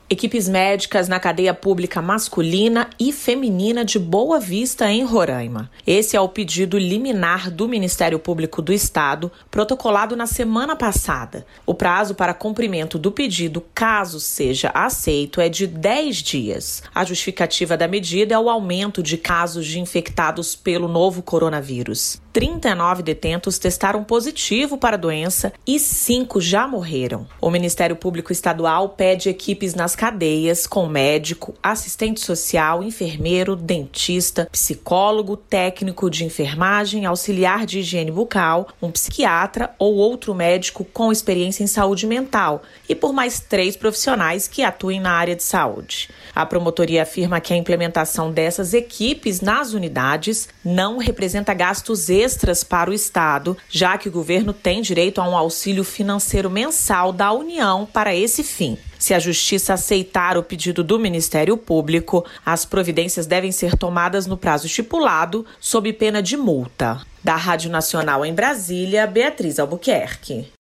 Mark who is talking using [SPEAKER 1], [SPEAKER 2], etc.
[SPEAKER 1] Equipes médicas na cadeia pública masculina e feminina de Boa Vista, em Roraima. Esse é o pedido liminar do Ministério Público do Estado, protocolado na semana passada. O prazo para cumprimento do pedido, caso seja aceito, é de 10 dias. A justificativa da medida é o aumento de casos de infectados pelo novo coronavírus. 39 detentos testaram positivo para a doença e 5 já morreram. O Ministério Público Estadual pede equipes nas cadeias com médico, assistente social, enfermeiro, dentista, psicólogo, técnico de enfermagem, auxiliar de higiene bucal, um psiquiatra ou outro médico com experiência em saúde mental e por mais 3 profissionais que atuem na área de saúde. A promotoria afirma que a implementação dessas equipes nas unidades não representa gastos extras para o Estado, já que o governo tem direito a um auxílio financeiro mensal da União para esse fim. Se a Justiça aceitar o pedido do Ministério Público, as providências devem ser tomadas no prazo estipulado, sob pena de multa. Da Rádio Nacional em Brasília, Beatriz Albuquerque.